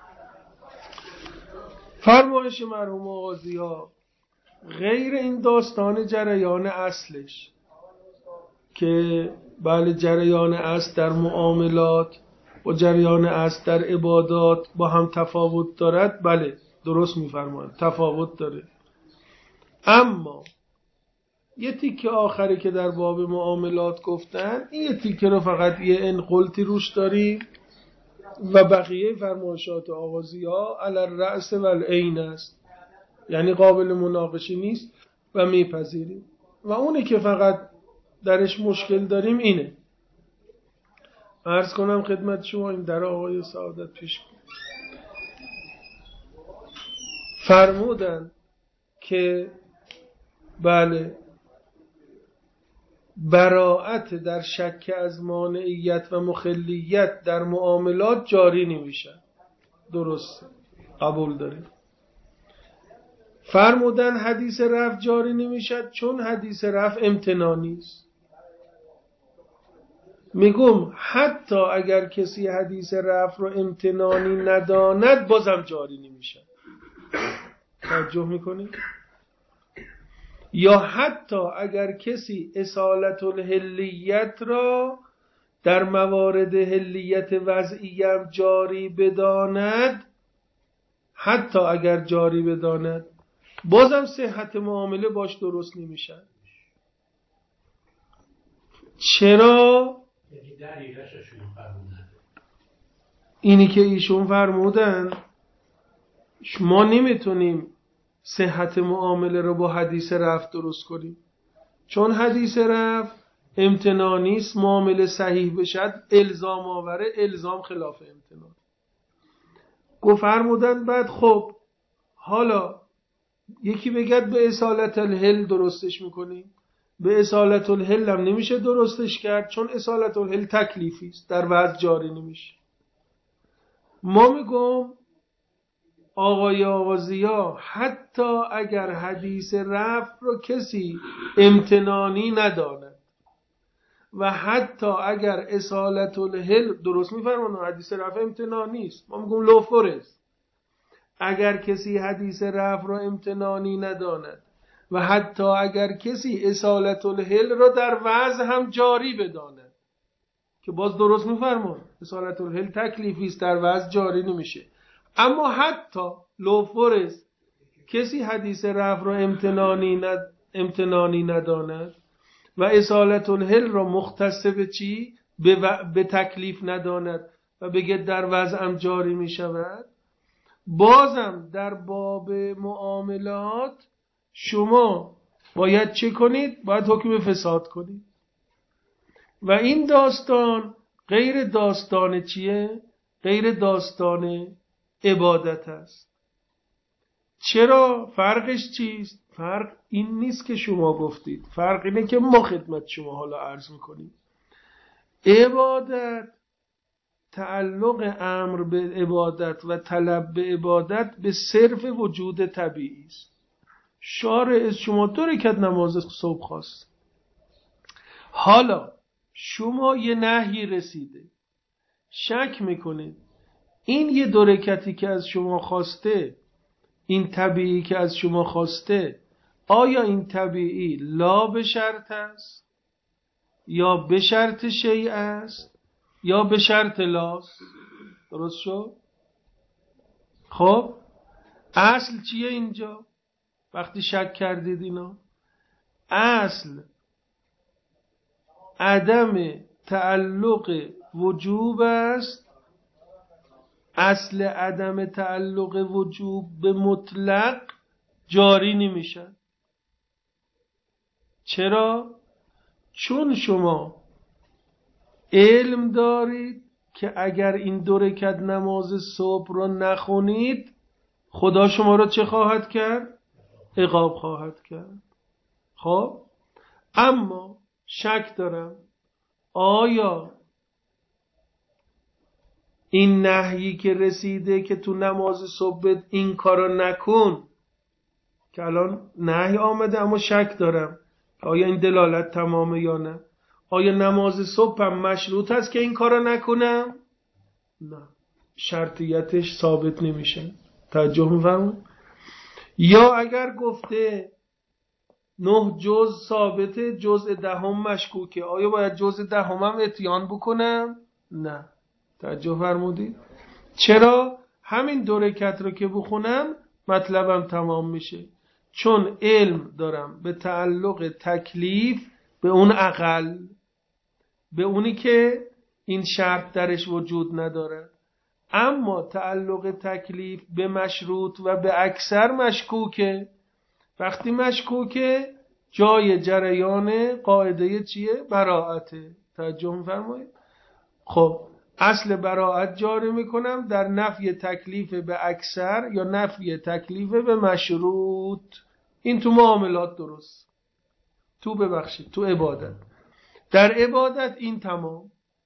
فرمایش مرحوم آغازی‌ها غیر این داستان جریان اصلش که بله جریان اصل در معاملات و جریان اصل در عبادات با هم تفاوت دارد، بله درست میفرمایند تفاوت داره، اما یه تیکه آخری که در باب معاملات گفتن، این یه تیکه رو فقط یه انقلتی روش داریم و بقیه فرمایشات آغازی‌ها علی الرأس و العین است، یعنی قابل مناقشه نیست و میپذیریم. و اونی که فقط درش مشکل داریم اینه. عرض کنم خدمت شما این در آقای سعادت پیش کن. فرمودن که بله براءت در شک از مانعیت و مخلیت در معاملات جاری نمیشه. درسته، قبول داریم. فرمودن حدیث رفع جاری نمیشد چون حدیث رفع امتنانی است. میگم حتی اگر کسی حدیث رفع رو امتنانی نداند بازم جاری نمیشه. توجه میکنید؟ یا حتی اگر کسی اصالت الحلیت را در موارد حلیت وضعیم جاری بداند، حتی اگر جاری بداند بازم صحت معامله باش درست نمیشه. چرا؟ اینی که ایشون فرمودن ما نمیتونیم صحت معامله رو با حدیث رفع درست کنیم، چون حدیث رفع امتنانی است، معامله صحیح بشد الزام آوره، الزام خلاف امتنان. گفت فرمودن بعد خب حالا یکی بگد به اصالت الحل درستش میکنیم، به اصالت الحل هم نمیشه درستش کرد چون اصالت الحل تکلیفی است، در وضع جاری نمیشه. ما میگم آقای آغازی‌ها حتی اگر حدیث رفع رو کسی امتنانی نداند و حتی اگر اصالت الحل درست میفرمانه حدیث رفع امتنانی است، ما میگم لوفرز، اگر کسی حدیث رفع رو امتنانی نداند و حتی اگر کسی اصالت الحل رو در وضع هم جاری بداند، که باز درست میفرمان اصالت الحل تکلیفی است، در وضع جاری نمیشه، اما حتی لوفرز کسی حدیث رفع رو امتنانی ند... امتنانی نداند و اصالت الحل رو مختص به چی؟ به, و... به تکلیف نداند و بگه در وضع هم جاری میشود، بازم در باب معاملات شما باید چه کنید؟ باید حکم فساد کنید. و این داستان غیر داستان چیه؟ غیر داستان عبادت است. چرا؟ فرقش چیست؟ فرق این نیست که شما گفتید، فرق اینه که ما خدمت شما حالا عرض میکنیم. عبادت، تعلق امر به عبادت و طلب به عبادت به صرف وجود طبیعی است. شارع از شما دو رکعت نماز صبح خواست، حالا شما یه نهی رسیده، شک میکنید این یه دو رکعتی که از شما خواسته، این طبیعی که از شما خواسته، آیا این طبیعی لا به شرط است یا به شرط شیء است یا به شرط لاست؟ درست شد؟ خب اصل چیه اینجا؟ وقتی شک کردید اینا، اصل عدم تعلق وجوب است. اصل عدم تعلق وجوب به مطلق جاری نمیشه. چرا؟ چون شما علم دارید که اگر این دو رکعت نماز صبح رو نخونید خدا شما رو چه خواهد کرد؟ عقاب خواهد کرد. خب اما شک دارم آیا این نهیی که رسیده که تو نماز صبح این کارو نکن، که الان نهی آمده اما شک دارم آیا این دلالت تمامه یا نه، آیا نماز صبح هم مشروط است که این کارو نکنم نه، شرطیتش ثابت نمیشه. توجه می‌فرمایید؟ یا اگر گفته نه جز ثابته، جزء دهم مشکوکه، آیا باید جزء دهم هم اتیان بکنم؟ نه. توجه فرمودید؟ چرا؟ همین دو رکعت رو که بخونم مطلبم تمام میشه، چون علم دارم به تعلق تکلیف به اون اقل، به اونی که این شرط درش وجود نداره. اما تعلق تکلیف به مشروط و به اکثر مشکوکه. وقتی مشکوکه جای جریان قاعده چیه؟ براءته. توجه می‌فرمایید؟ خب اصل براءت جاری میکنم در نفی تکلیف به اکثر یا نفی تکلیف به مشروط. این تو معاملات درست، تو ببخشید تو عبادت، در عبادت این تمام.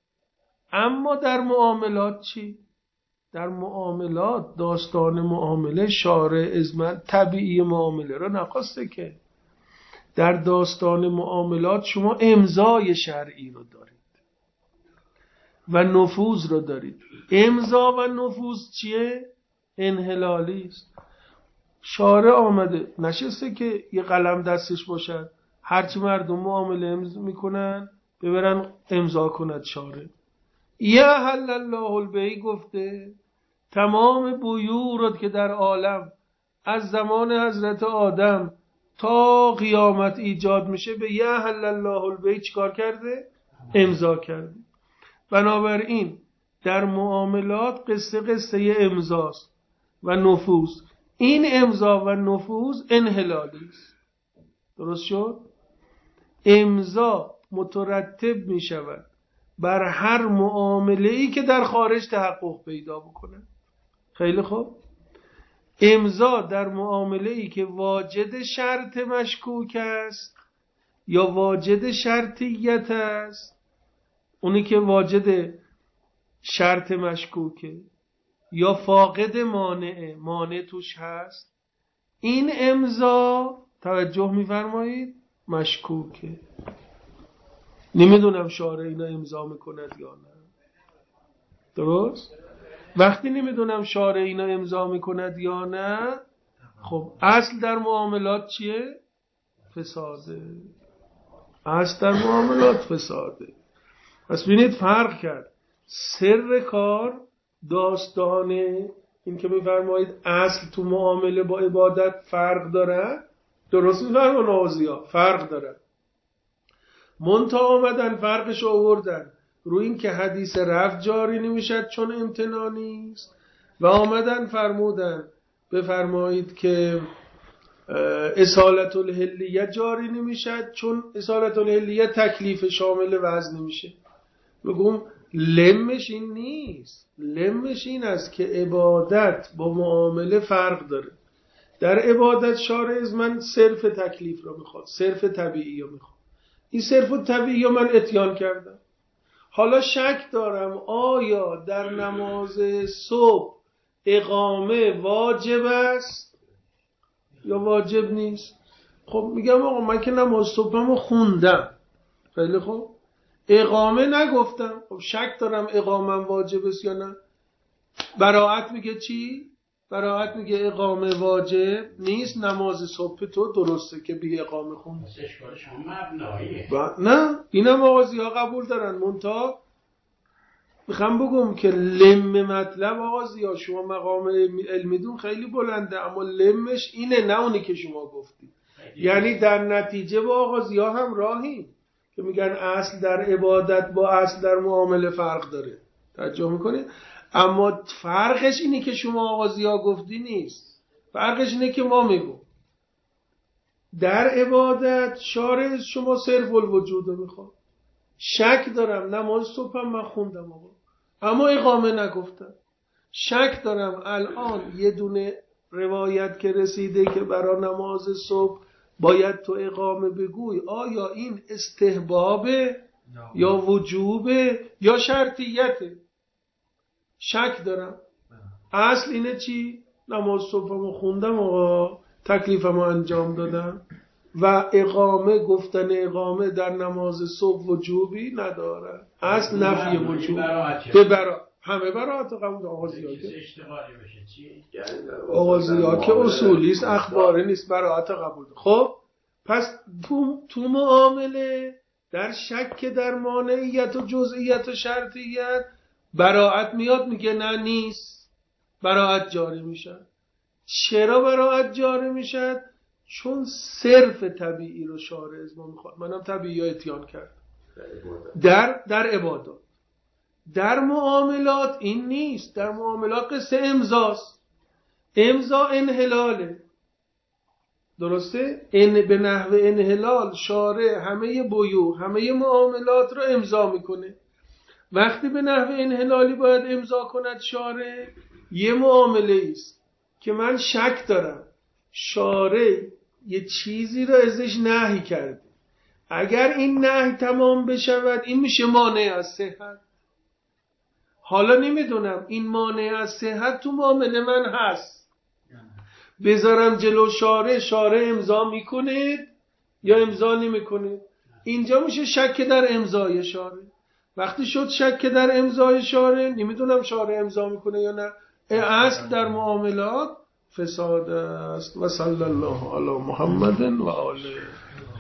اما در معاملات چی؟ در معاملات داستان معامله شارع ازمن طبیعی معامله را نخواسته که. در داستان معاملات شما امضای شرعی رو دارید و نفوذ رو دارید. امضا و نفوذ چیه؟ انحلالی است. شارع آمده نشسته که یه قلم دستش باشد، هرچی مردم معامله امضا میکنن ببرن امضا کند شارع. یا حل الله البیع گفته تمام بیوع رو که در عالم از زمان حضرت آدم تا قیامت ایجاد میشه به یا حل الله البیع چیکار کرده؟ امضا کرده. بنابراین در معاملات قصه قصه امضاست و نفوذ. این امضا و نفوذ انحلالی است. درست شد؟ امضا مترتب می شود بر هر معامله‌ای که در خارج تحقق پیدا بکنه. خیلی خوب. امضا در معامله‌ای که واجد شرط مشکوک است یا واجد شرطیت است، اونی که واجد شرط مشکوکه یا فاقد مانع، مانع توش هست، این امضا توجه می‌فرمایید مشکوکه. نمیدونم شارع اینا امضا میکند یا نه. درست؟ وقتی نمیدونم شارع اینا امضا میکند یا نه، خب اصل در معاملات چیه؟ فساده. اصل در معاملات فساده. پس ببینید فرق کرد. سر کار داستانه این که میفرمایید اصل تو معامله با عبادت فرق داره. درست میفرمان آزیا فرق داره. منتها آمدن فرقش آوردن روی این که حدیث رفع جاری نمیشد چون امتناع نیست، و آمدن فرمودن بفرمایید که اصالت الحلیه جاری نمیشد چون اصالت الحلیه تکلیف شامل وزن نمیشه. بگم لمش این نیست، لمش این است که عبادت با معامله فرق داره. در عبادت شارع از من صرف تکلیف رو میخواد، صرف طبیعی رو میخواد. این صرف و طبیعی رو من اتیان کردم. حالا شک دارم آیا در نماز صبح اقامه واجب است یا واجب نیست؟ خب میگم آقا من که نماز صبحمو خوندم، خیلی خوب، اقامه نگفتم. خب شک دارم اقامه واجب است یا نه. براءت میگه چی؟ براءت میگه اقامه واجب نیست، نماز صبح تو درسته که بی اقامه خوند. اشکالش هم مبناییه. نه اینم آغازی ها قبول دارن. منتها میخوام بگم که لم مطلب آغازی ها شما مقام علمیدون خیلی بلنده، اما لمش اینه، نه اونی که شما گفتی. یعنی در نتیجه با آغازی ها هم راهیم که میگن اصل در عبادت با اصل در معامله فرق داره. توجه میکنید؟ اما فرقش اینه که شما آغازی ها گفتی نیست. فرقش اینه که ما میگم در عبادت شارع شما صرف الوجود رو میخواد. شک دارم نماز صبحم من خوندم آقا، اما اقامه نگفتم. شک دارم الان یه دونه روایت که رسیده که برای نماز صبح باید تو اقامه بگوی، آیا این استحبابه یا وجوبه یا شرطیته؟ شک دارم. اصل اینه چی؟ نماز صبحمو خوندم آقا، تکلیفمو انجام دادم، و اقامه گفتن اقامه در نماز صبح وجوبی نداره. اصل نفی وجوب به برا همه براعت قبول. آقا زیاد چیز اشتغالی بشه چی؟ آقا زیاد که اصولی است، اخباری نیست، براعت قبول. خب پس تو تو معامله در شک در مانعیت و جزئیت و شرطیت براعت میاد میگه نه نیست، براعت جاری میشه. چرا براعت جاری میشه؟ چون صرف طبیعی رو شارع ازما میخواد. منم طبیعی ها اتیان کرد در در عبادات. در معاملات این نیست. در معاملات قصه امضاست. امضا انحلاله، درسته؟ این به نحو انحلال شارع همه بیوع همه معاملات رو امضا میکنه. وقتی به نحو انحلالی باید امضا کند شارع، یه معامله است که من شک دارم شارع یه چیزی رو ازش نهی کرده، اگر این نهی تمام بشود این میشه مانع از صحت. حالا نمیدونم این مانع از صحت تو معامله من هست، بذارم جلو شارع، شارع امضا میکنه یا امضا نمیکنه. اینجا میشه شک در امضای شارع. وقتی شد شک در امضای شارع، نمیدونم شارع امضا میکنه یا نه، اصل در معاملات فساد است. و صلی الله علی محمد و آله.